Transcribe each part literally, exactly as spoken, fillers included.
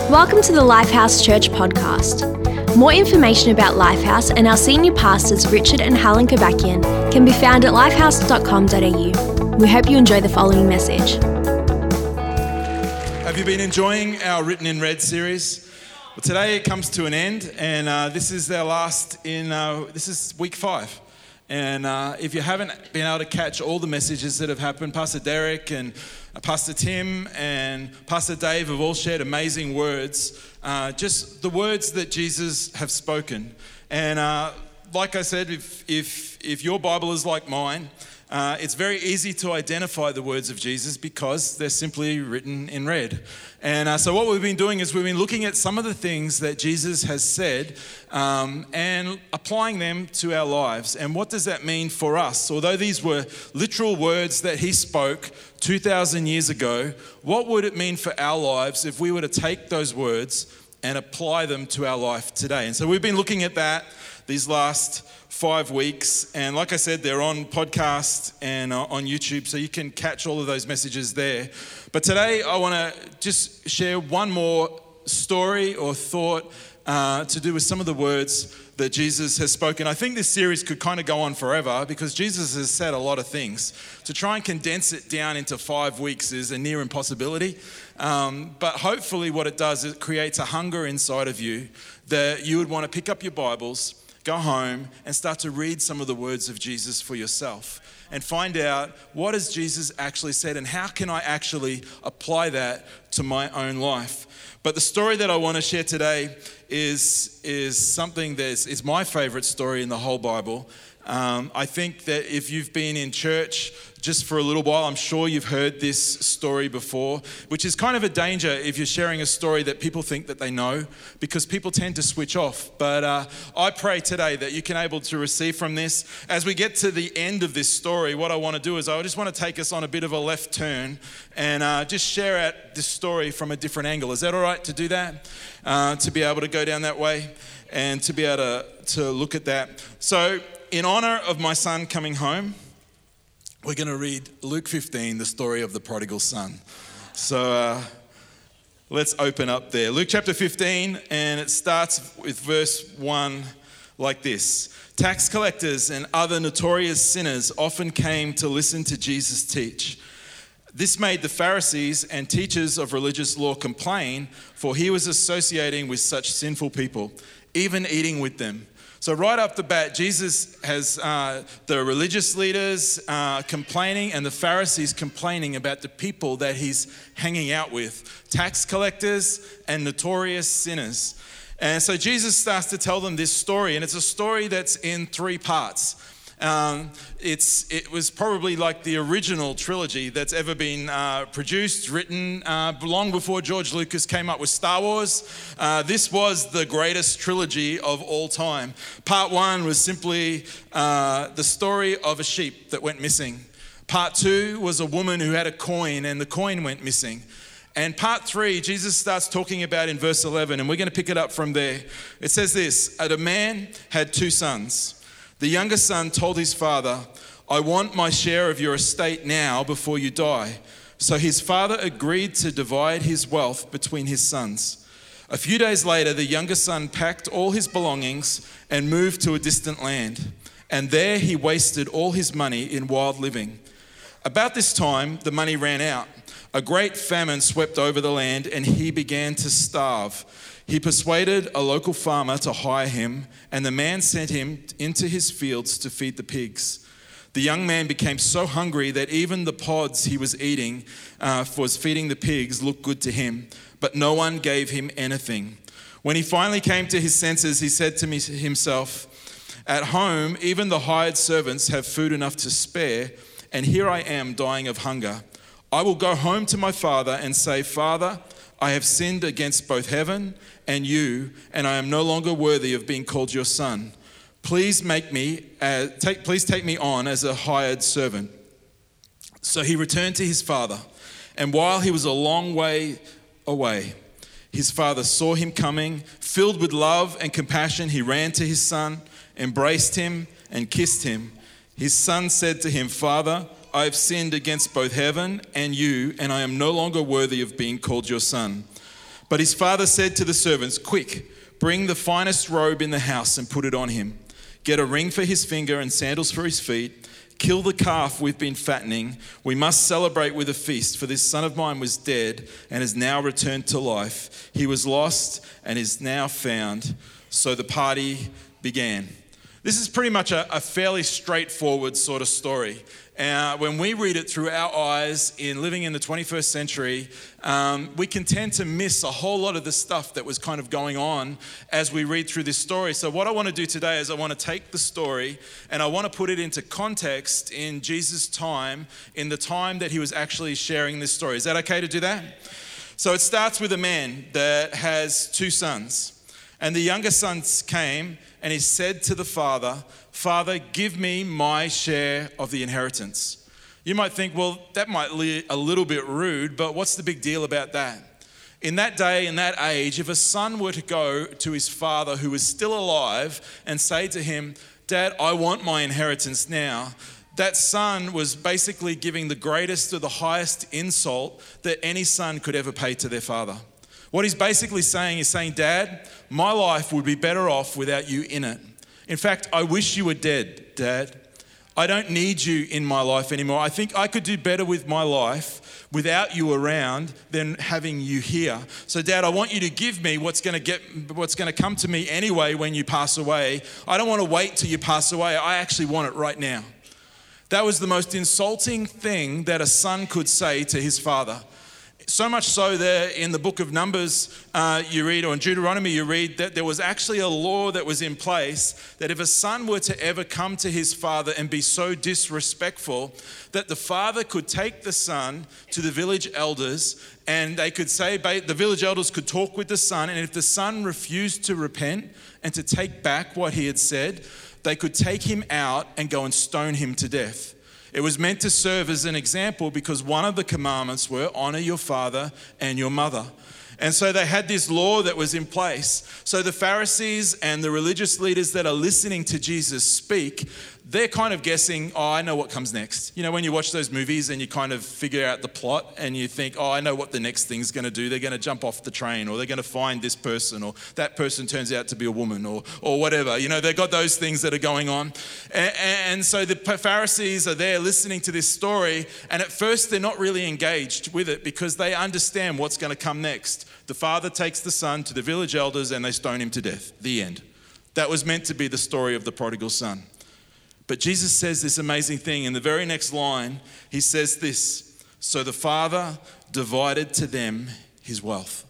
Welcome to the Lifehouse Church podcast. More information about Lifehouse and our senior pastors Richard and Helen Kobakian can be found at lifehouse dot com dot a u. We hope you enjoy the following message. Have you been enjoying our Written in Red series? Well, today it comes to an end, and uh, this is our last in, uh, this is week five. And uh, if you haven't been able to catch all the messages that have happened, Pastor Derek and uh, Pastor Tim and Pastor Dave have all shared amazing words, uh, just the words that Jesus have spoken. And uh, like I said, if, if, if your Bible is like mine, Uh, it's very easy to identify the words of Jesus because they're simply written in red. And uh, so what we've been doing is we've been looking at some of the things that Jesus has said um, and applying them to our lives. And what does that mean for us? Although these were literal words that he spoke two thousand years ago, what would it mean for our lives if we were to take those words and apply them to our life today? And so we've been looking at that these last five weeks. And like I said, they're on podcast and uh, on YouTube, so you can catch all of those messages there. But today I want to just share one more story or thought uh, to do with some of the words that Jesus has spoken. I think this series could kind of go on forever because Jesus has said a lot of things. To try and condense it down into five weeks is a near impossibility. Um, but hopefully what it does is it creates a hunger inside of you that you would want to pick up your Bibles, go home and start to read some of the words of Jesus for yourself and find out what has Jesus actually said and how can I actually apply that to my own life. But the story that I want to share today is, is something that is, is my favorite story in the whole Bible. Um, I think that if you've been in church just for a little while, I'm sure you've heard this story before, which is kind of a danger if you're sharing a story that people think that they know, because people tend to switch off. But uh, I pray today that you can able to receive from this. As we get to the end of this story, what I want to do is I just want to take us on a bit of a left turn and uh, just share out this story from a different angle. Is that all right to do that? Uh, to be able to go down that way and to be able to, to look at that. So in honor of my son coming home, we're going to read Luke fifteen, the story of the prodigal son. So uh, let's open up there. Luke chapter fifteen, and it starts with verse one like this. Tax collectors and other notorious sinners often came to listen to Jesus teach. This made the Pharisees and teachers of religious law complain, for he was associating with such sinful people, even eating with them. So right off the bat, Jesus has uh, the religious leaders uh, complaining and the Pharisees complaining about the people that he's hanging out with, tax collectors and notorious sinners. And so Jesus starts to tell them this story, and it's a story that's in three parts. Um, it's it was probably like the original trilogy that's ever been uh, produced, written uh, long before George Lucas came up with Star Wars. Uh, this was the greatest trilogy of all time. Part one was simply uh, the story of a sheep that went missing. Part two was a woman who had a coin and the coin went missing. And part three, Jesus starts talking about in verse eleven, and we're going to pick it up from there. It says this: "A man had two sons. The younger son told his father, 'I want my share of your estate now before you die.' So his father agreed to divide his wealth between his sons. A few days later, the younger son packed all his belongings and moved to a distant land. And there he wasted all his money in wild living. About this time, the money ran out. A great famine swept over the land and he began to starve. He persuaded a local farmer to hire him, and the man sent him into his fields to feed the pigs. The young man became so hungry that even the pods he was eating uh, was feeding the pigs looked good to him, but no one gave him anything. When he finally came to his senses, he said to me, himself, 'At home, even the hired servants have food enough to spare, and here I am dying of hunger. I will go home to my father and say, Father, I have sinned against both heaven and you, and I am no longer worthy of being called your son. Please make me, uh, take, please take me on as a hired servant.' So he returned to his father, and while he was a long way away, his father saw him coming. Filled with love and compassion, he ran to his son, embraced him, and kissed him. His son said to him, 'Father, I have sinned against both heaven and you, and I am no longer worthy of being called your son.' But his father said to the servants, "Quick, bring the finest robe in the house and put it on him. Get a ring for his finger and sandals for his feet. Kill the calf we've been fattening. We must celebrate with a feast, for this son of mine was dead and has now returned to life. He was lost and is now found." So the party began. This is pretty much a, a fairly straightforward sort of story. Uh, when we read it through our eyes in living in the twenty-first century, um, we can tend to miss a whole lot of the stuff that was kind of going on as we read through this story. So what I want to do today is I want to take the story and I want to put it into context in Jesus' time, in the time that he was actually sharing this story. Is that okay to do that? So it starts with a man that has two sons. And the younger son came and he said to the father, "Father, give me my share of the inheritance." You might think, well, that might be a little bit rude, but what's the big deal about that? In that day, in that age, if a son were to go to his father who was still alive and say to him, "Dad, I want my inheritance now," that son was basically giving the greatest or the highest insult that any son could ever pay to their father. What he's basically saying is saying, "Dad, my life would be better off without you in it. In fact, I wish you were dead, Dad. I don't need you in my life anymore. I think I could do better with my life without you around than having you here. So Dad, I want you to give me what's going to get, what's going to come to me anyway when you pass away. I don't want to wait till you pass away. I actually want it right now." That was the most insulting thing that a son could say to his father. So much so that in the book of Numbers, uh, you read, or in Deuteronomy, you read that there was actually a law that was in place that if a son were to ever come to his father and be so disrespectful, that the father could take the son to the village elders and they could say, the village elders could talk with the son, and if the son refused to repent and to take back what he had said, they could take him out and go and stone him to death. It was meant to serve as an example because one of the commandments were honor your father and your mother. And so they had this law that was in place. So the Pharisees and the religious leaders that are listening to Jesus speak, they're kind of guessing, "Oh, I know what comes next." You know, when you watch those movies and you kind of figure out the plot and you think, "Oh, I know what the next thing's going to do. They're going to jump off the train, or they're going to find this person, or that person turns out to be a woman, or or whatever." You know, they've got those things that are going on. And, and so the Pharisees are there listening to this story, and at first they're not really engaged with it because they understand what's going to come next. The father takes the son to the village elders and they stone him to death. The end. That was meant to be the story of the prodigal son. But Jesus says this amazing thing. In the very next line, he says this: "So the father divided to them his wealth."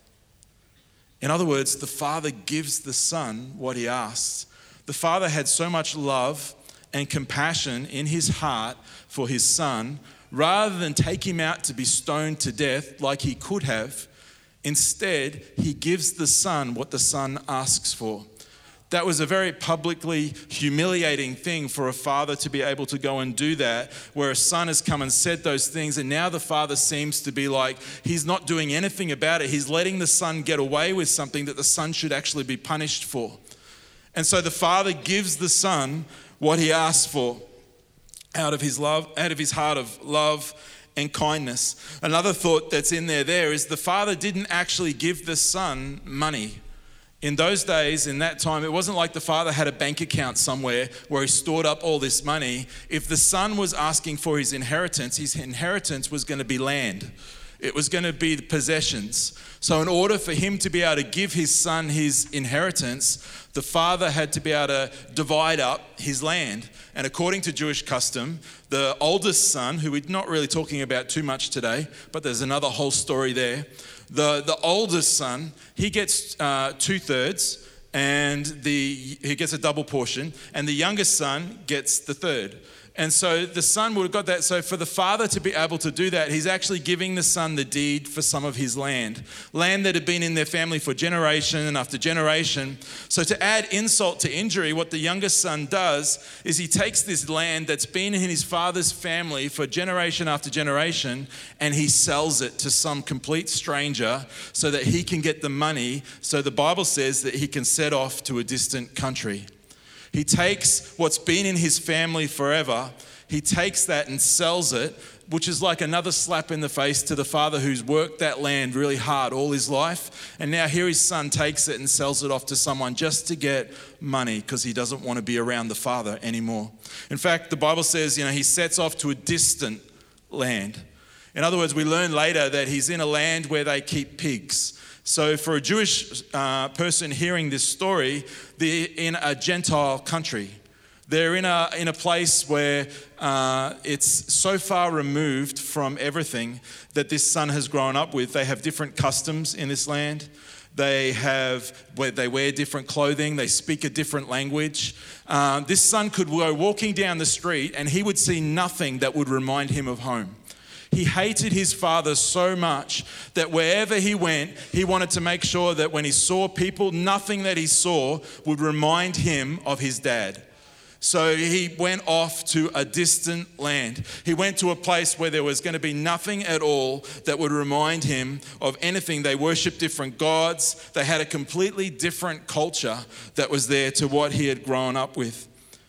In other words, the father gives the son what he asks. The father had so much love and compassion in his heart for his son, rather than take him out to be stoned to death like he could have, instead, he gives the son what the son asks for. That was a very publicly humiliating thing for a father to be able to go and do that, where a son has come and said those things, and now the father seems to be like, he's not doing anything about it. He's letting the son get away with something that the son should actually be punished for. And so the father gives the son what he asks for out of his love, out of his heart of love and kindness. Another thought that's in there there is the father didn't actually give the son money. In those days, in that time, it wasn't like the father had a bank account somewhere where he stored up all this money. If the son was asking for his inheritance, his inheritance was going to be land. It was going to be the possessions. So in order for him to be able to give his son his inheritance, the father had to be able to divide up his land. And according to Jewish custom, the oldest son, who we're not really talking about too much today, but there's another whole story there. The, the oldest son, he gets uh, two thirds and the, he gets a double portion, and the youngest son gets the third. And so the son would have got that. So for the father to be able to do that, he's actually giving the son the deed for some of his land. Land that had been in their family for generation after generation. So to add insult to injury, what the youngest son does is he takes this land that's been in his father's family for generation after generation, and he sells it to some complete stranger so that he can get the money. So the Bible says that he can set off to a distant country. He takes what's been in his family forever, he takes that and sells it, which is like another slap in the face to the father who's worked that land really hard all his life. And now here his son takes it and sells it off to someone just to get money because he doesn't want to be around the father anymore. In fact, the Bible says, you know, he sets off to a distant land. In other words, we learn later that he's in a land where they keep pigs. So for a Jewish uh, person hearing this story, they're in a Gentile country. They're in a in a place where uh, it's so far removed from everything that this son has grown up with. They have different customs in this land. They have they wear different clothing. They speak a different language. Uh, this son could go walking down the street and he would see nothing that would remind him of home. He hated his father so much that wherever he went, he wanted to make sure that when he saw people, nothing that he saw would remind him of his dad. So he went off to a distant land. He went to a place where there was going to be nothing at all that would remind him of anything. They worshiped different gods. They had a completely different culture that was there to what he had grown up with.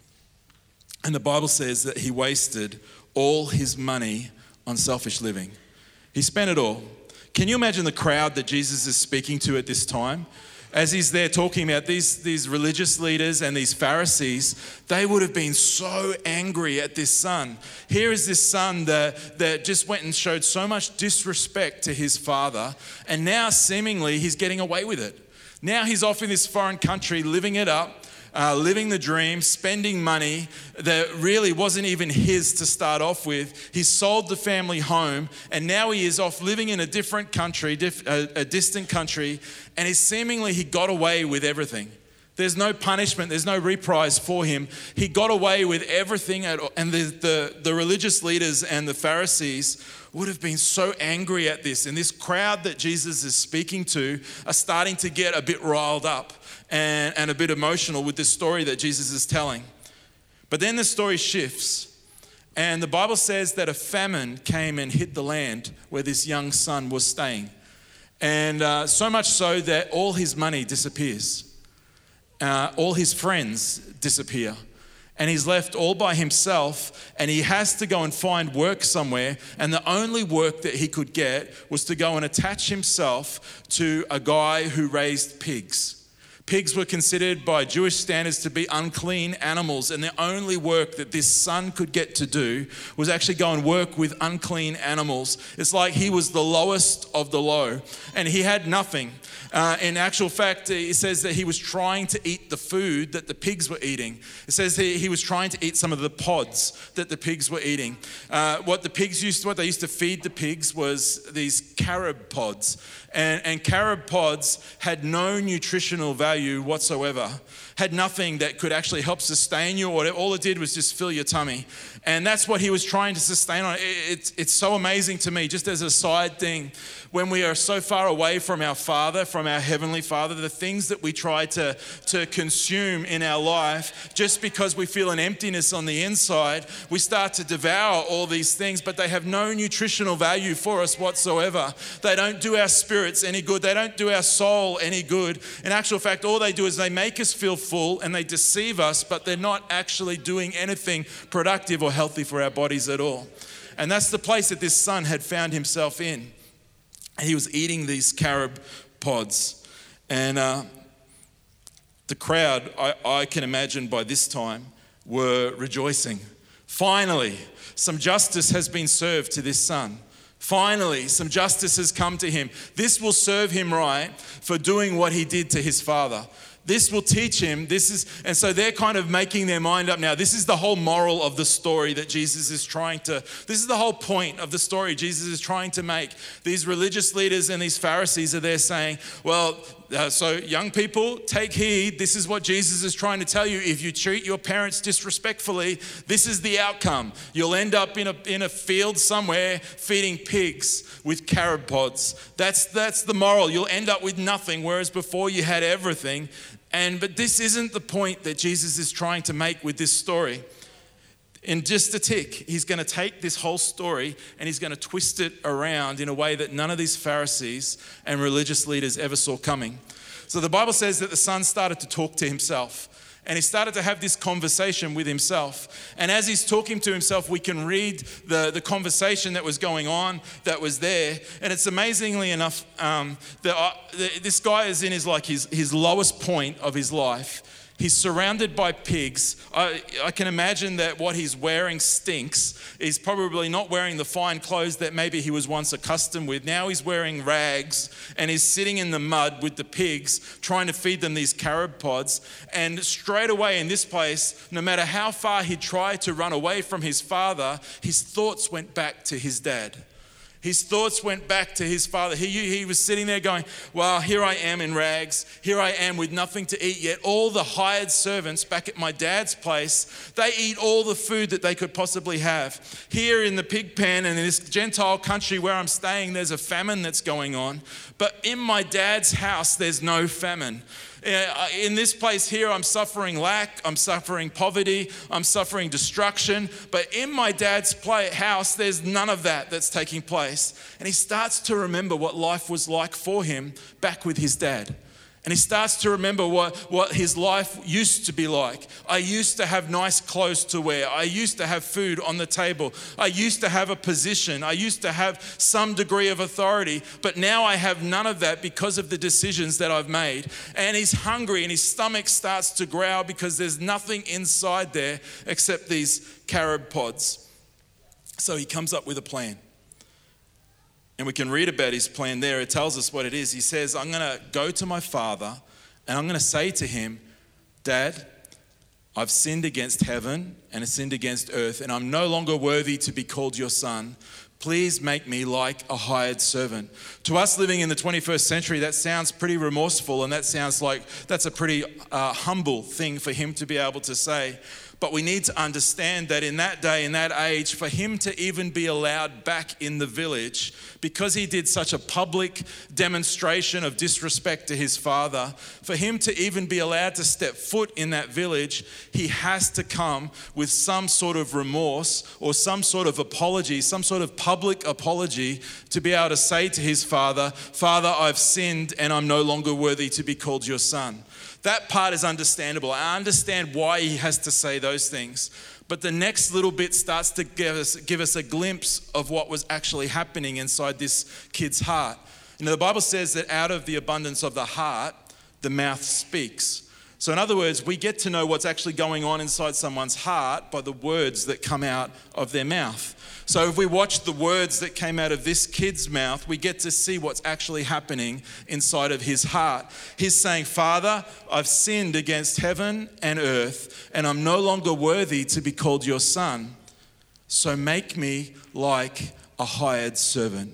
And the Bible says that he wasted all his money on selfish living. He spent it all. Can you imagine the crowd that Jesus is speaking to at this time? As he's there talking about these, these religious leaders and these Pharisees, they would have been so angry at this son. Here is this son that, that just went and showed so much disrespect to his father, and now seemingly he's getting away with it. Now he's off in this foreign country living it up, Uh, living the dream, spending money that really wasn't even his to start off with. He sold the family home, and now he is off living in a different country, diff, a, a distant country, and he seemingly he got away with everything. There's no punishment, there's no reprise for him. He got away with everything, at, and the, the, the religious leaders and the Pharisees would have been so angry at this, and this crowd that Jesus is speaking to are starting to get a bit riled up and, and a bit emotional with this story that Jesus is telling. But then the story shifts, and the Bible says that a famine came and hit the land where this young son was staying, and uh, so much so that all his money disappears. Uh, all his friends disappear. And he's left all by himself, and he has to go and find work somewhere. And the only work that he could get was to go and attach himself to a guy who raised pigs. Pigs were considered by Jewish standards to be unclean animals, and the only work that this son could get to do was actually go and work with unclean animals. It's like he was the lowest of the low, and he had nothing. Uh, in actual fact, it says that he was trying to eat the food that the pigs were eating. It says that he was trying to eat some of the pods that the pigs were eating. Uh, what the pigs used to, what they used to feed the pigs was these carob pods. And, and carob pods had no nutritional value whatsoever, had nothing that could actually help sustain you, or all it did was just fill your tummy. And that's what he was trying to sustain on. It, it's, it's so amazing to me, just as a side thing, when we are so far away from our Father, from our Heavenly Father, the things that we try to, to consume in our life, just because we feel an emptiness on the inside, we start to devour all these things, but they have no nutritional value for us whatsoever. They don't do our spirits any good. They don't do our soul any good. In actual fact, all they do is they make us feel full and they deceive us, but they're not actually doing anything productive or healthy for our bodies at all. And that's the place that this son had found himself in. And he was eating these carob pods. And uh, the crowd, I, I can imagine by this time, were rejoicing. Finally, some justice has been served to this son. Finally, some justice has come to him. This will serve him right for doing what he did to his father. This will teach him. This is, and so they're kind of making their mind up now. This is the whole moral of the story that Jesus is trying to, this is the whole point of the story Jesus is trying to make. These religious leaders and these Pharisees are there saying, well, uh, so young people, take heed. This is what Jesus is trying to tell you. If you treat your parents disrespectfully, this is the outcome. You'll end up in a, in a field somewhere feeding pigs with carob pods. That's, that's the moral. You'll end up with nothing, whereas before you had everything. And but this isn't the point that Jesus is trying to make with this story. In just a tick, he's going to take this whole story and he's going to twist it around in a way that none of these Pharisees and religious leaders ever saw coming. So the Bible says that the son started to talk to himself. And he started to have this conversation with himself. And as he's talking to himself, we can read the, the conversation that was going on, that was there. And it's amazingly enough, um, that I, the, this guy is in his, like his, his lowest point of his life. He's surrounded by pigs. I, I can imagine that what he's wearing stinks. He's probably not wearing the fine clothes that maybe he was once accustomed with. Now he's wearing rags and he's sitting in the mud with the pigs, trying to feed them these carob pods. And straight away in this place, no matter how far he tried to run away from his father, his thoughts went back to his dad. His thoughts went back to his father. He, he was sitting there going, well, here I am in rags. Here I am with nothing to eat yet. All the hired servants back at my dad's place, they eat all the food that they could possibly have. Here in the pig pen and in this Gentile country where I'm staying, there's a famine that's going on. But in my dad's house, there's no famine. In this place here, I'm suffering lack, I'm suffering poverty, I'm suffering destruction. But in my dad's play, house, there's none of that that's taking place. And he starts to remember what life was like for him back with his dad. And he starts to remember what, what his life used to be like. I used to have nice clothes to wear. I used to have food on the table. I used to have a position. I used to have some degree of authority. But now I have none of that because of the decisions that I've made. And he's hungry and his stomach starts to growl because there's nothing inside there except these carob pods. So he comes up with a plan. And we can read about his plan there. It tells us what it is. He says, I'm going to go to my father and I'm going to say to him, Dad, I've sinned against heaven and I've sinned against earth and I'm no longer worthy to be called your son. Please make me like a hired servant. To us living in the twenty-first century, that sounds pretty remorseful and that sounds like that's a pretty uh, humble thing for him to be able to say. But we need to understand that in that day, in that age, for him to even be allowed back in the village, because he did such a public demonstration of disrespect to his father, for him to even be allowed to step foot in that village, he has to come with some sort of remorse or some sort of apology, some sort of public apology to be able to say to his father, Father, I've sinned and I'm no longer worthy to be called your son. That part is understandable. I understand why he has to say those things. But the next little bit starts to give us, give us a glimpse of what was actually happening inside this kid's heart. You know, the Bible says that out of the abundance of the heart, the mouth speaks. So in other words, we get to know what's actually going on inside someone's heart by the words that come out of their mouth. So if we watch the words that came out of this kid's mouth, we get to see what's actually happening inside of his heart. He's saying, Father, I've sinned against heaven and earth, and I'm no longer worthy to be called your son. So make me like a hired servant.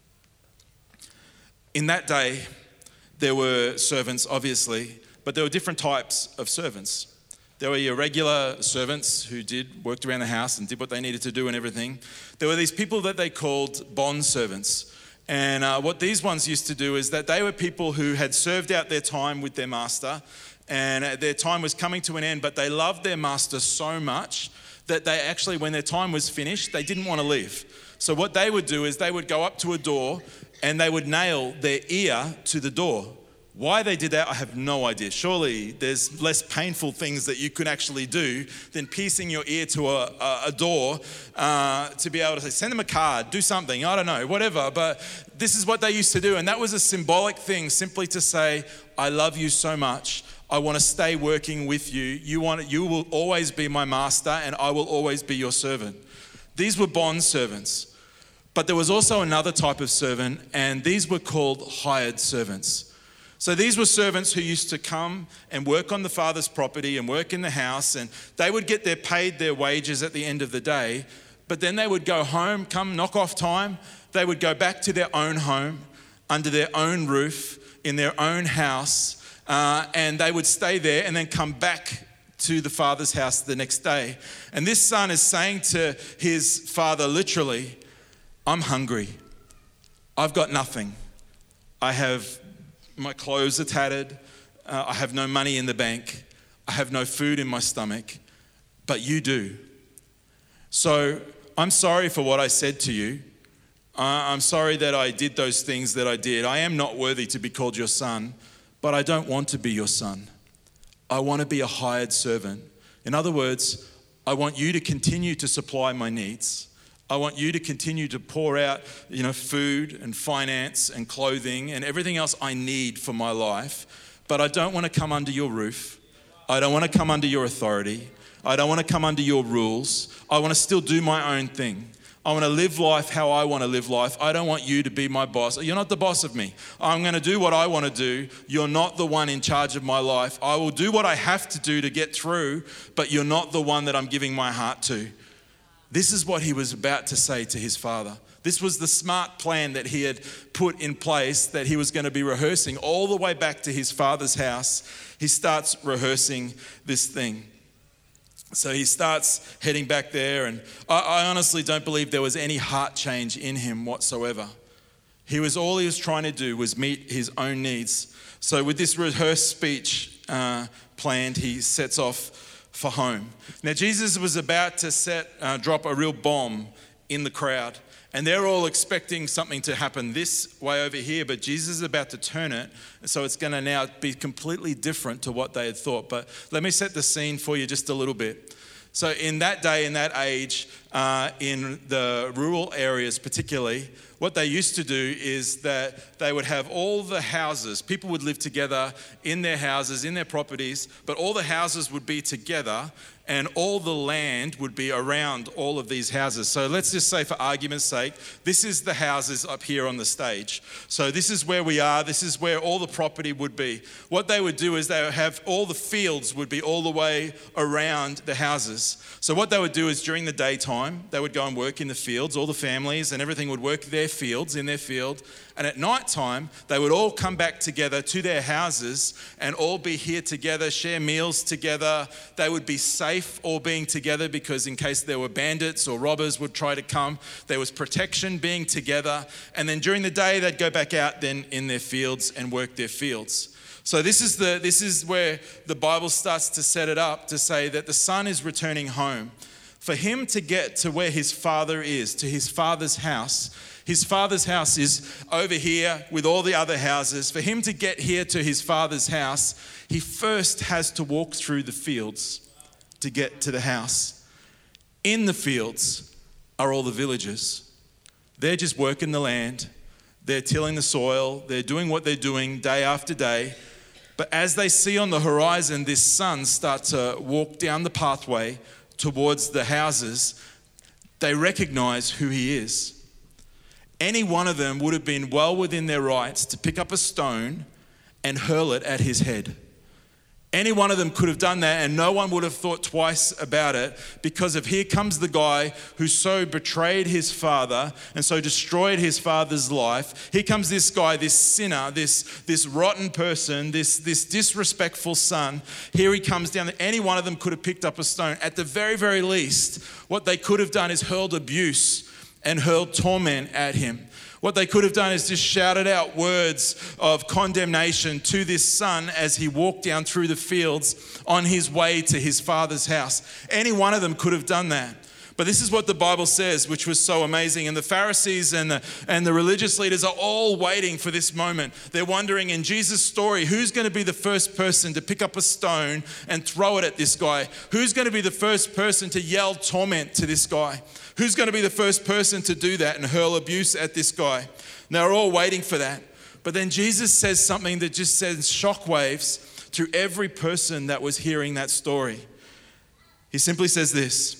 In that day, there were servants, obviously, but there were different types of servants. There were your regular servants who did, worked around the house and did what they needed to do and everything. There were these people that they called bond servants. And uh, what these ones used to do is that they were people who had served out their time with their master and their time was coming to an end, but they loved their master so much that they actually, when their time was finished, they didn't want to leave. So what they would do is they would go up to a door and they would nail their ear to the door. Why they did that, I have no idea. Surely there's less painful things that you could actually do than piercing your ear to a, a, a door uh, to be able to say, send them a card, do something, I don't know, whatever. But this is what they used to do. And that was a symbolic thing, simply to say, I love you so much. I want to stay working with you. You want, you will always be my master and I will always be your servant. These were bond servants. But there was also another type of servant, and these were called hired servants. So these were servants who used to come and work on the father's property and work in the house, and they would get their paid their wages at the end of the day, but then they would go home, come knock off time, they would go back to their own home, under their own roof, in their own house, uh, and they would stay there and then come back to the father's house the next day. And this son is saying to his father literally, I'm hungry, I've got nothing, I have my clothes are tattered, uh, I have no money in the bank, I have no food in my stomach, but you do. So I'm sorry for what I said to you. Uh, I'm sorry that I did those things that I did. I am not worthy to be called your son, but I don't want to be your son. I want to be a hired servant. In other words, I want you to continue to supply my needs. I want you to continue to pour out, you know, food and finance and clothing and everything else I need for my life. But I don't want to come under your roof. I don't want to come under your authority. I don't want to come under your rules. I want to still do my own thing. I want to live life how I want to live life. I don't want you to be my boss. You're not the boss of me. I'm going to do what I want to do. You're not the one in charge of my life. I will do what I have to do to get through, but you're not the one that I'm giving my heart to. This is what he was about to say to his father. This was the smart plan that he had put in place, that he was going to be rehearsing all the way back to his father's house. He starts rehearsing this thing. So he starts heading back there, and I, I honestly don't believe there was any heart change in him whatsoever. He was, all he was trying to do was meet his own needs. So with this rehearsed speech uh, planned, he sets off for home. Now Jesus was about to set, uh, drop a real bomb in the crowd, and they're all expecting something to happen this way over here, but Jesus is about to turn it, so it's going to now be completely different to what they had thought. But let me set the scene for you just a little bit. So in that day, in that age, uh, in the rural areas particularly, what they used to do is that they would have all the houses, people would live together in their houses, in their properties, but all the houses would be together and all the land would be around all of these houses. So let's just say, for argument's sake, this is the houses up here on the stage. So this is where we are. This is where all the property would be. What they would do is they would have all the fields would be all the way around the houses. So what they would do is during the daytime, they would go and work in the fields. All the families and everything would work their fields, in their field. And at night time, they would all come back together to their houses and all be here together, share meals together. They would be safe all being together because in case there were bandits or robbers would try to come, there was protection being together. And then during the day, they'd go back out then in their fields and work their fields. So this is the this is where the Bible starts to set it up to say that the son is returning home. For him to get to where his father is, to his father's house, his father's house is over here with all the other houses. For him to get here to his father's house, he first has to walk through the fields to get to the house. In the fields are all the villagers. They're just working the land. They're tilling the soil. They're doing what they're doing day after day. But as they see on the horizon this son start to walk down the pathway towards the houses, they recognize who he is. Any one of them would have been well within their rights to pick up a stone and hurl it at his head. Any one of them could have done that and no one would have thought twice about it, because of here comes the guy who so betrayed his father and so destroyed his father's life. Here comes this guy, this sinner, this, this rotten person, this, this disrespectful son. Here he comes down. Any one of them could have picked up a stone. At the very, very least, what they could have done is hurled abuse and hurled torment at him. What they could have done is just shouted out words of condemnation to this son as he walked down through the fields on his way to his father's house. Any one of them could have done that. But this is what the Bible says, which was so amazing. And the Pharisees and the, and the religious leaders are all waiting for this moment. They're wondering, in Jesus' story, who's going to be the first person to pick up a stone and throw it at this guy? Who's going to be the first person to yell torment to this guy? Who's going to be the first person to do that and hurl abuse at this guy? And they're all waiting for that. But then Jesus says something that just sends shockwaves through every person that was hearing that story. He simply says this: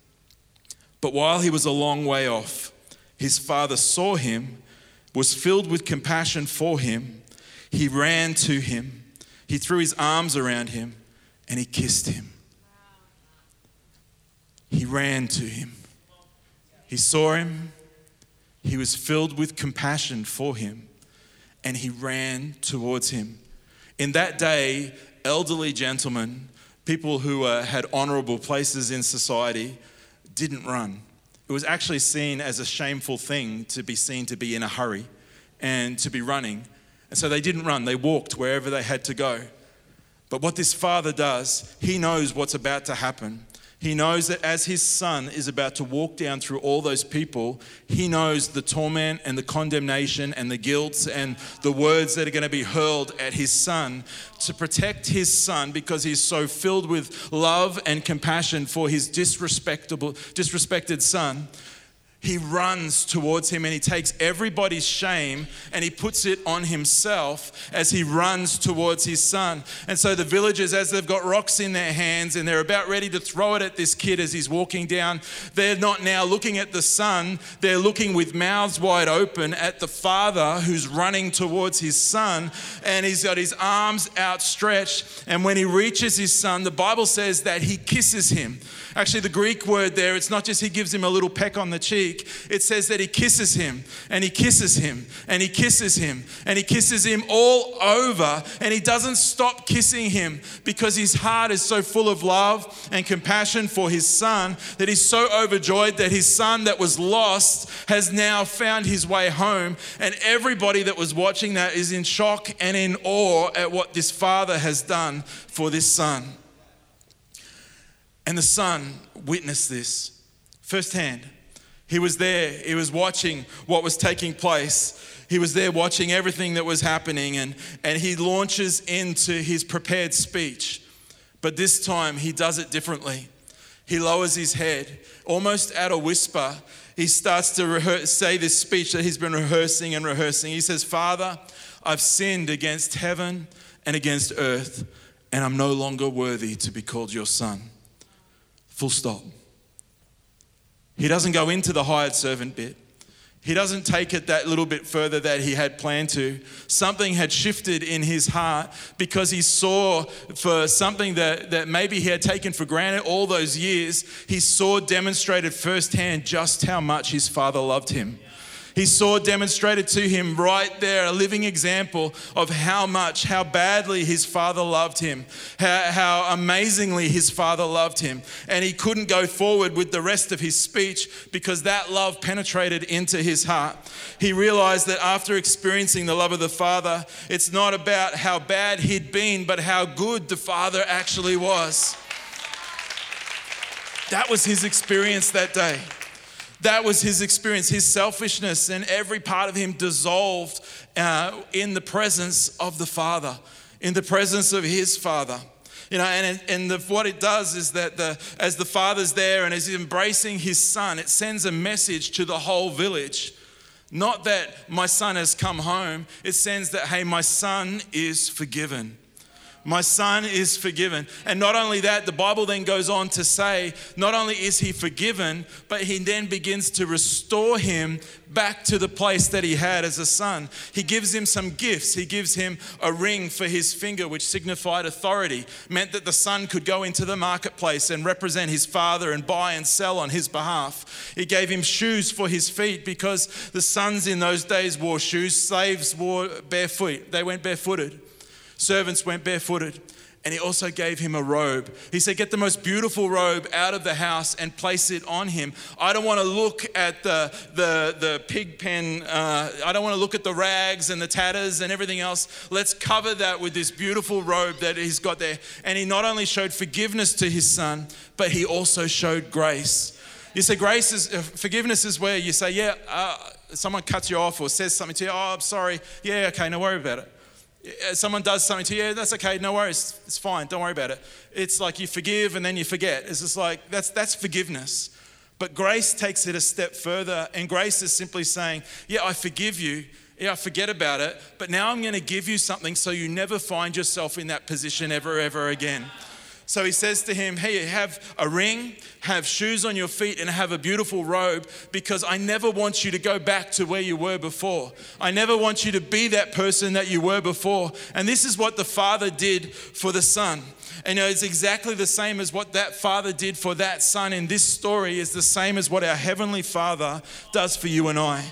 "But while he was a long way off, his father saw him, was filled with compassion for him. He ran to him, he threw his arms around him, and he kissed him." He ran to him. He saw him, he was filled with compassion for him, and he ran towards him. In that day, elderly gentlemen, people who uh, had honorable places in society, didn't run. It was actually seen as a shameful thing to be seen to be in a hurry and to be running. And so they didn't run, they walked wherever they had to go. But what this father does, he knows what's about to happen. He knows that as his son is about to walk down through all those people, he knows the torment and the condemnation and the guilt and the words that are going to be hurled at his son. To protect his son, because he's so filled with love and compassion for his disrespectable, disrespected son, he runs towards him and he takes everybody's shame and he puts it on himself as he runs towards his son. And so the villagers, as they've got rocks in their hands and they're about ready to throw it at this kid as he's walking down, they're not now looking at the son, they're looking with mouths wide open at the father who's running towards his son, and he's got his arms outstretched. And when he reaches his son, the Bible says that he kisses him. Actually, the Greek word there, it's not just he gives him a little peck on the cheek. It says that he kisses him and he kisses him and he kisses him and he kisses him all over, and he doesn't stop kissing him because his heart is so full of love and compassion for his son that he's so overjoyed that his son that was lost has now found his way home. And everybody that was watching that is in shock and in awe at what this father has done for this son. And the son witnessed this firsthand. He was there. He was watching what was taking place. He was there watching everything that was happening, and, and he launches into his prepared speech. But this time he does it differently. He lowers his head, almost at a whisper. He starts to rehearse, say this speech that he's been rehearsing and rehearsing. He says, "Father, I've sinned against heaven and against earth, and I'm no longer worthy to be called your son." Full stop. He doesn't go into the hired servant bit. He doesn't take it that little bit further that he had planned to. Something had shifted in his heart because he saw for something that, that maybe he had taken for granted all those years. He saw demonstrated firsthand just how much his father loved him. He saw demonstrated to him right there a living example of how much, how badly his father loved him, how, how amazingly his father loved him. And he couldn't go forward with the rest of his speech because that love penetrated into his heart. He realized that after experiencing the love of the Father, it's not about how bad he'd been, but how good the Father actually was. That was his experience that day. That was his experience. His selfishness and every part of him dissolved uh, in the presence of the Father, in the presence of his Father. You know, and, and the, what it does is that the, as the Father's there and as he's embracing his son, it sends a message to the whole village. Not that my son has come home. It sends that, hey, my son is forgiven. My son is forgiven. And not only that, the Bible then goes on to say, not only is he forgiven, but he then begins to restore him back to the place that he had as a son. He gives him some gifts. He gives him a ring for his finger, which signified authority, meant that the son could go into the marketplace and represent his father and buy and sell on his behalf. He gave him shoes for his feet because the sons in those days wore shoes. Slaves wore barefoot. They went barefooted. Servants went barefooted. And he also gave him a robe. He said, get the most beautiful robe out of the house and place it on him. I don't want to look at the, the, the pig pen. Uh, I don't want to look at the rags and the tatters and everything else. Let's cover that with this beautiful robe that he's got there. And he not only showed forgiveness to his son, but he also showed grace. You say grace is, uh, forgiveness is where you say, yeah, uh, someone cuts you off or says something to you. Oh, I'm sorry. Yeah, okay, no worry about it. Someone does something to you, yeah, that's okay, no worries, it's fine, don't worry about it. It's like you forgive and then you forget. It's just like, that's that's forgiveness. But grace takes it a step further, and grace is simply saying, yeah, I forgive you, yeah, I forget about it, but now I'm going to give you something so you never find yourself in that position ever, ever again. So he says to him, hey, have a ring, have shoes on your feet, and have a beautiful robe, because I never want you to go back to where you were before. I never want you to be that person that you were before. And this is what the Father did for the Son. And you know, it's exactly the same as what that Father did for that Son in this story is the same as what our Heavenly Father does for you and I.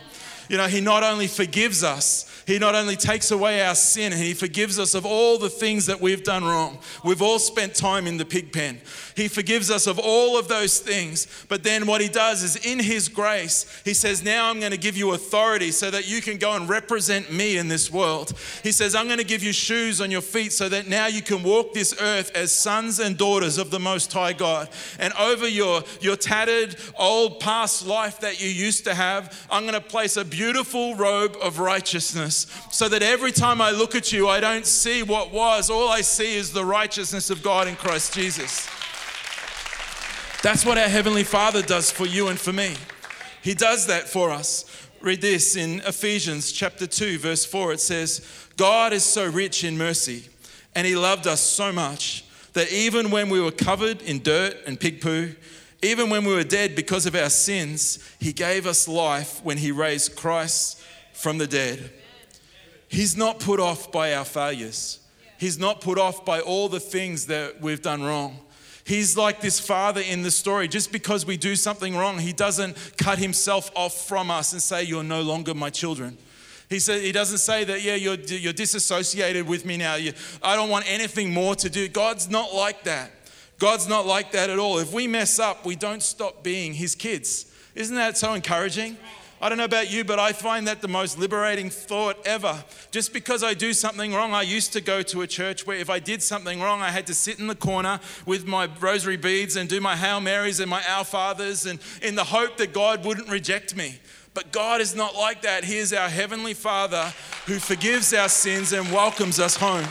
You know, he not only forgives us, he not only takes away our sin, and he forgives us of all the things that we've done wrong. We've all spent time in the pig pen. He forgives us of all of those things. But then what he does is in his grace, he says, now I'm going to give you authority so that you can go and represent me in this world. He says, I'm going to give you shoes on your feet so that now you can walk this earth as sons and daughters of the Most High God. And over your, your tattered, old, past life that you used to have, I'm going to place a beautiful robe of righteousness so that every time I look at you, I don't see what was. All I see is the righteousness of God in Christ Jesus. That's what our Heavenly Father does for you and for me. He does that for us. Read this in Ephesians chapter two, verse four. It says, God is so rich in mercy, and he loved us so much that even when we were covered in dirt and pig poo, even when we were dead because of our sins, he gave us life when he raised Christ from the dead. He's not put off by our failures. He's not put off by all the things that we've done wrong. He's like this father in the story. Just because we do something wrong, he doesn't cut himself off from us and say, you're no longer my children. He said, he doesn't say that, yeah, you're, you're disassociated with me now. You, I don't want anything more to do. God's not like that. God's not like that at all. If we mess up, we don't stop being his kids. Isn't that so encouraging? I don't know about you, but I find that the most liberating thought ever. Just because I do something wrong, I used to go to a church where if I did something wrong, I had to sit in the corner with my rosary beads and do my Hail Marys and my Our Fathers, and in the hope that God wouldn't reject me. But God is not like that. He is our Heavenly Father who forgives our sins and welcomes us home.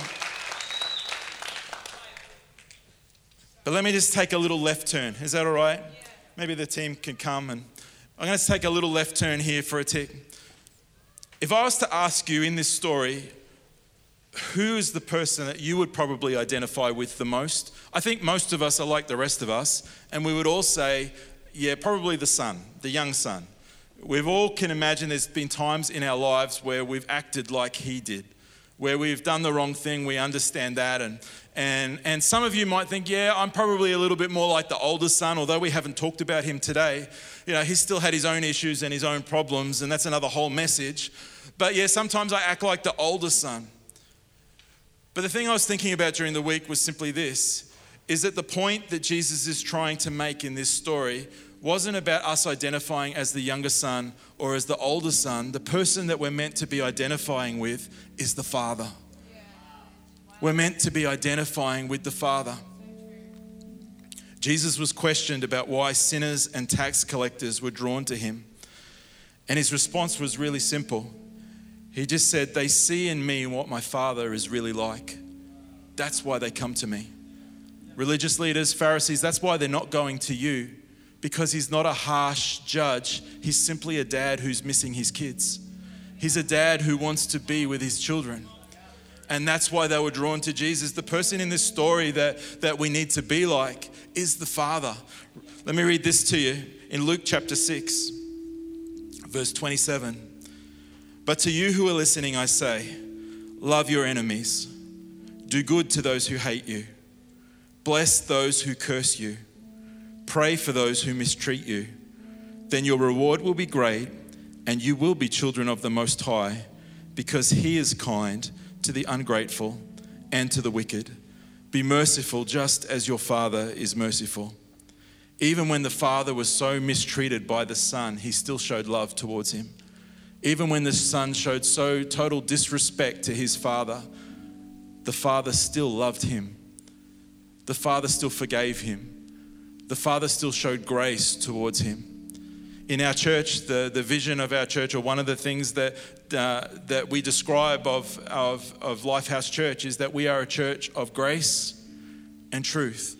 But let me just take a little left turn. Is that all right? Maybe the team can come, and I'm going to take a little left turn here for a tick. If I was to ask you in this story, who is the person that you would probably identify with the most? I think most of us are like the rest of us, and we would all say, yeah, probably the son, the young son. We've all can imagine there's been times in our lives where we've acted like he did, where we've done the wrong thing. We understand that. And and and some of you might think, yeah, I'm probably a little bit more like the older son, although we haven't talked about him today. You know, he's still had his own issues and his own problems, and that's another whole message. But yeah, sometimes I act like the older son. But the thing I was thinking about during the week was simply this, is that the point that Jesus is trying to make in this story wasn't about us identifying as the younger son or as the older son. The person that we're meant to be identifying with is the Father. We're meant to be identifying with the Father. Jesus was questioned about why sinners and tax collectors were drawn to him. And his response was really simple. He just said, they see in me what my Father is really like. That's why they come to me. Religious leaders, Pharisees, that's why they're not going to you. Because he's not a harsh judge. He's simply a dad who's missing his kids. He's a dad who wants to be with his children. And that's why they were drawn to Jesus. The person in this story that, that we need to be like is the Father. Let me read this to you in Luke chapter six, verse twenty-seven. But to you who are listening, I say, love your enemies. Do good to those who hate you. Bless those who curse you. Pray for those who mistreat you. Then your reward will be great, and you will be children of the Most High, because he is kind to the ungrateful and to the wicked. Be merciful just as your Father is merciful. Even when the Father was so mistreated by the Son, he still showed love towards him. Even when the Son showed so total disrespect to his Father, the Father still loved him. The Father still forgave him. The Father still showed grace towards him. In our church, the, the vision of our church, or one of the things that uh, that we describe of, of, of Lifehouse Church, is that we are a church of grace and truth.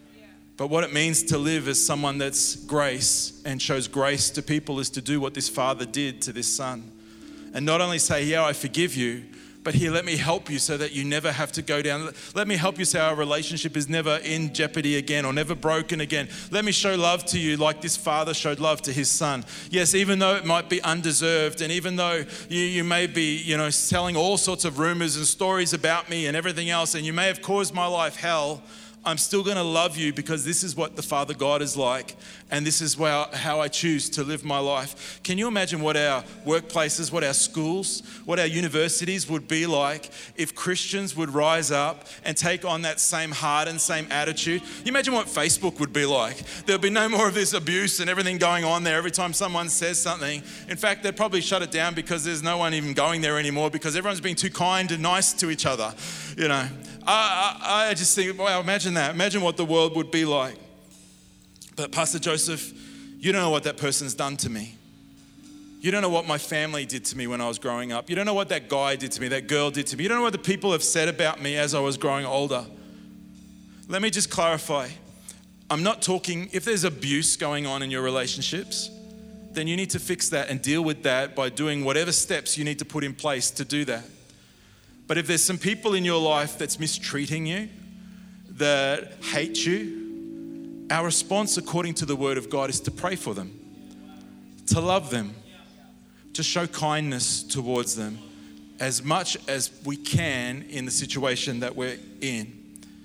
But what it means to live as someone that's grace and shows grace to people is to do what this Father did to this Son. And not only say, yeah, I forgive you, but here, let me help you so that you never have to go down. Let me help you so our relationship is never in jeopardy again or never broken again. Let me show love to you like this Father showed love to his Son. Yes, even though it might be undeserved, and even though you, you may be, you know, telling all sorts of rumors and stories about me and everything else, and you may have caused my life hell, I'm still going to love you because this is what the Father God is like, and this is how, how I choose to live my life. Can you imagine what our workplaces, what our schools, what our universities would be like if Christians would rise up and take on that same heart and same attitude? You imagine what Facebook would be like. There'll be no more of this abuse and everything going on there every time someone says something. In fact, they'd probably shut it down because there's no one even going there anymore because everyone's being too kind and nice to each other, you know. I, I, I just think, wow, imagine that. Imagine what the world would be like. But Pastor Joseph, you don't know what that person's done to me. You don't know what my family did to me when I was growing up. You don't know what that guy did to me, that girl did to me. You don't know what the people have said about me as I was growing older. Let me just clarify. I'm not talking, if there's abuse going on in your relationships, then you need to fix that and deal with that by doing whatever steps you need to put in place to do that. But if there's some people in your life that's mistreating you, that hate you, our response according to the Word of God is to pray for them, to love them, to show kindness towards them as much as we can in the situation that we're in.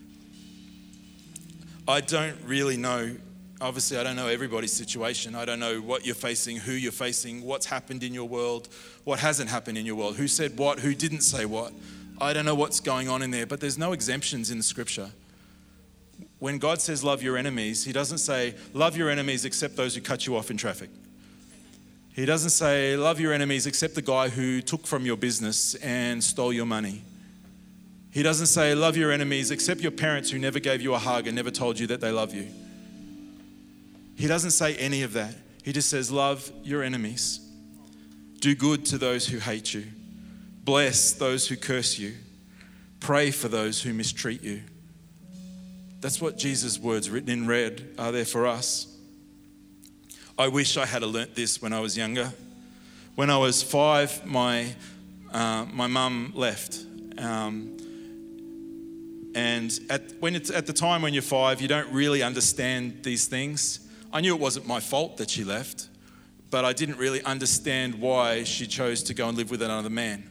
I don't really know, obviously I don't know everybody's situation. I don't know what you're facing, who you're facing, what's happened in your world, what hasn't happened in your world, who said what, who didn't say what. I don't know what's going on in there, but there's no exemptions in the scripture. When God says love your enemies, he doesn't say love your enemies except those who cut you off in traffic. He doesn't say love your enemies except the guy who took from your business and stole your money. He doesn't say love your enemies except your parents who never gave you a hug and never told you that they love you. He doesn't say any of that. He just says love your enemies. Do good to those who hate you. Bless those who curse you. Pray for those who mistreat you. That's what Jesus' words written in red are there for us. I wish I had learnt this when I was younger. When I was five, my uh, my mum left. Um, and at when it's at the time when you're five, you don't really understand these things. I knew it wasn't my fault that she left, but I didn't really understand why she chose to go and live with another man.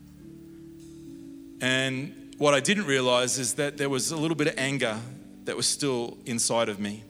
And what I didn't realize is that there was a little bit of anger that was still inside of me.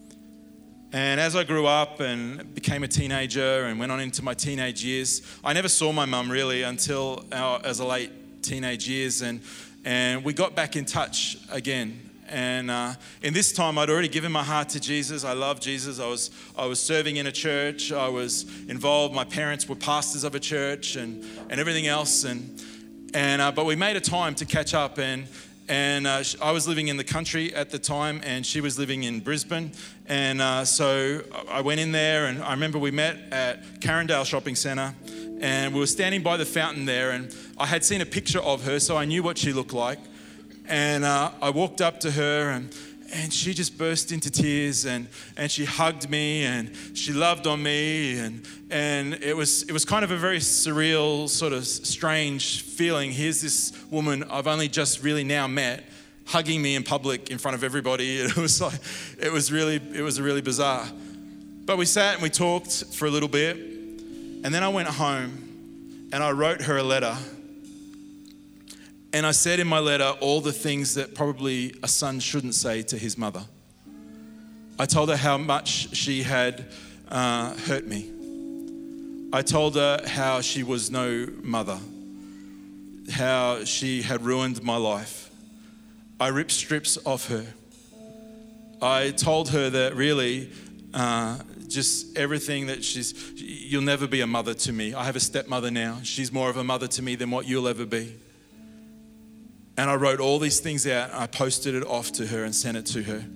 And as I grew up and became a teenager and went on into my teenage years, I never saw my mum really until our, as a late teenage years. And, and we got back in touch again. And uh, in this time, I'd already given my heart to Jesus. I love Jesus. I was I was serving in a church. I was involved. My parents were pastors of a church and, and everything else. And and uh, but we made a time to catch up. And and uh, I was living in the country at the time, and she was living in Brisbane. And uh, so I went in there, and I remember we met at Carindale Shopping Centre, and we were standing by the fountain there. And I had seen a picture of her, so I knew what she looked like. And uh, I walked up to her and, and she just burst into tears and, and she hugged me and she loved on me. And, and it was it was kind of a very surreal, sort of strange feeling. Here's this woman I've only just really now met hugging me in public in front of everybody. It was like, it was really, it was really bizarre. But we sat and we talked for a little bit. And then I went home and I wrote her a letter. And I said in my letter all the things that probably a son shouldn't say to his mother. I told her how much she had uh, hurt me. I told her how she was no mother, how she had ruined my life. I ripped strips off her. I told her that really uh, just everything that she's, you'll never be a mother to me. I have a stepmother now. She's more of a mother to me than what you'll ever be. And I wrote all these things out and I posted it off to her and sent it to her.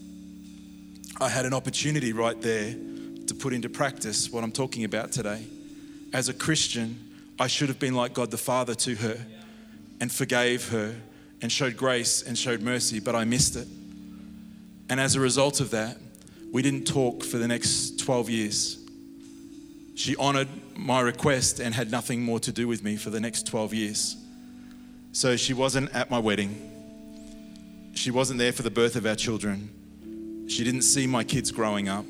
I had an opportunity right there to put into practice what I'm talking about today. As a Christian, I should have been like God the Father to her and forgave her and showed grace and showed mercy, but I missed it. And as a result of that, we didn't talk for the next twelve years. She honored my request and had nothing more to do with me for the next twelve years. So she wasn't at my wedding. She wasn't there for the birth of our children. She didn't see my kids growing up.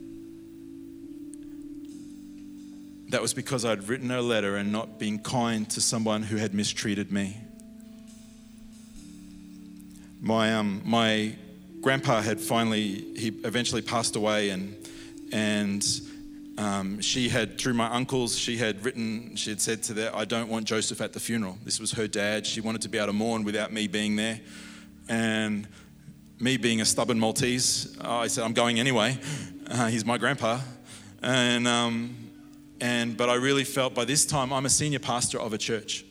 That was because I'd written her a letter and not been kind to someone who had mistreated me. my um, my grandpa had finally, he eventually passed away, and and um, she had, through my uncles, she had written, she had said to them, I don't want Joseph at the funeral. This was her dad. She wanted to be able to mourn without me being there. And me being a stubborn Maltese, I said, I'm going anyway. Uh, he's my grandpa. And um, and but I really felt by this time, I'm a senior pastor of a church.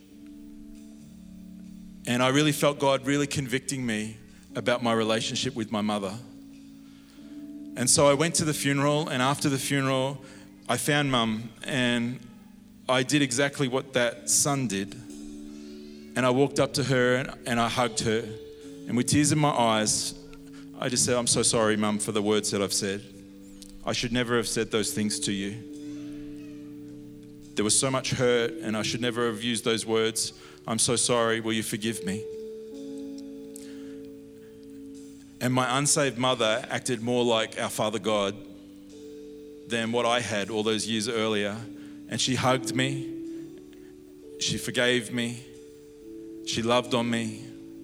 And I really felt God really convicting me about my relationship with my mother. And so I went to the funeral, and after the funeral, I found Mum, and I did exactly what that son did. And I walked up to her and, and I hugged her. And with tears in my eyes, I just said, I'm so sorry, Mum, for the words that I've said. I should never have said those things to you. There was so much hurt, and I should never have used those words. I'm so sorry, will you forgive me? And my unsaved mother acted more like our Father God than what I had all those years earlier. And she hugged me, she forgave me, she loved on me.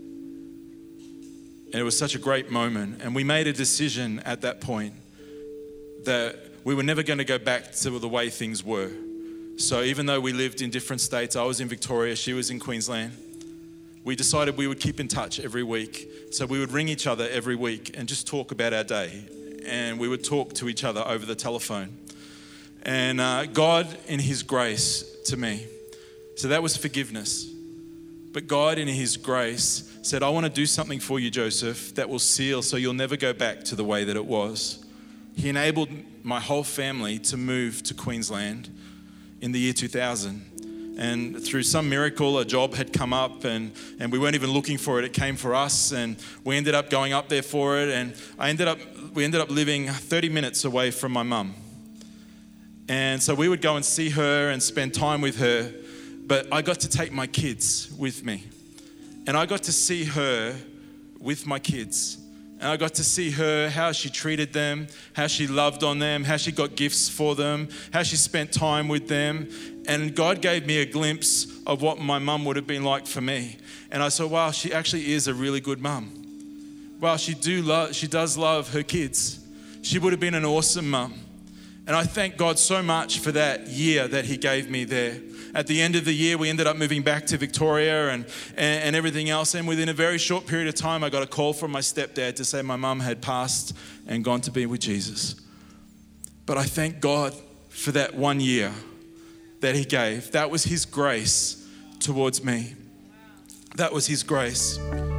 And it was such a great moment. And we made a decision at that point that we were never going to go back to the way things were. So even though we lived in different states, I was in Victoria, she was in Queensland, we decided we would keep in touch every week. So we would ring each other every week and just talk about our day. And we would talk to each other over the telephone. And uh, God, in His grace to me, so that was forgiveness. But God, in His grace, said, I want to do something for you, Joseph, that will seal so you'll never go back to the way that it was. He enabled my whole family to move to Queensland in the year two thousand. And through some miracle, a job had come up, and, and we weren't even looking for it. It came for us, and we ended up going up there for it. And I ended up, we ended up living thirty minutes away from my mum. And so we would go and see her and spend time with her. But I got to take my kids with me. And I got to see her with my kids. And I got to see her, how she treated them, how she loved on them, how she got gifts for them, how she spent time with them. And God gave me a glimpse of what my mum would have been like for me. And I said, wow, she actually is a really good mum. Wow, she do love, she does love her kids. She would have been an awesome mum. And I thank God so much for that year that He gave me there. At the end of the year, we ended up moving back to Victoria and, and, and everything else. And within a very short period of time, I got a call from my stepdad to say my mum had passed and gone to be with Jesus. But I thank God for that one year that He gave. That was His grace towards me. That was His grace.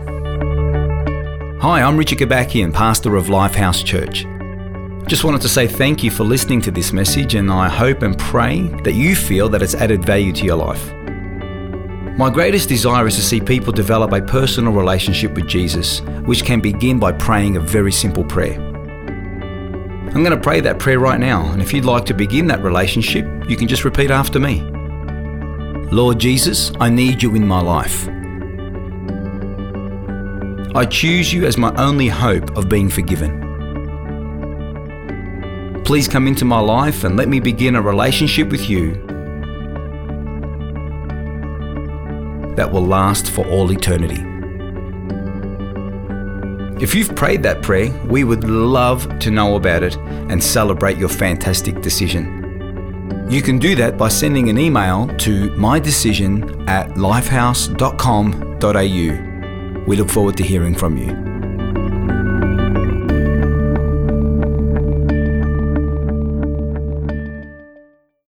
Hi, I'm Richard Gabakian, pastor of Lifehouse Church. Just wanted to say thank you for listening to this message, and I hope and pray that you feel that it's added value to your life. My greatest desire is to see people develop a personal relationship with Jesus, which can begin by praying a very simple prayer. I'm going to pray that prayer right now, and if you'd like to begin that relationship, you can just repeat after me. Lord Jesus, I need you in my life. I choose you as my only hope of being forgiven. Please come into my life and let me begin a relationship with you that will last for all eternity. If you've prayed that prayer, we would love to know about it and celebrate your fantastic decision. You can do that by sending an email to mydecision at lifehouse dot com dot a u. We look forward to hearing from you.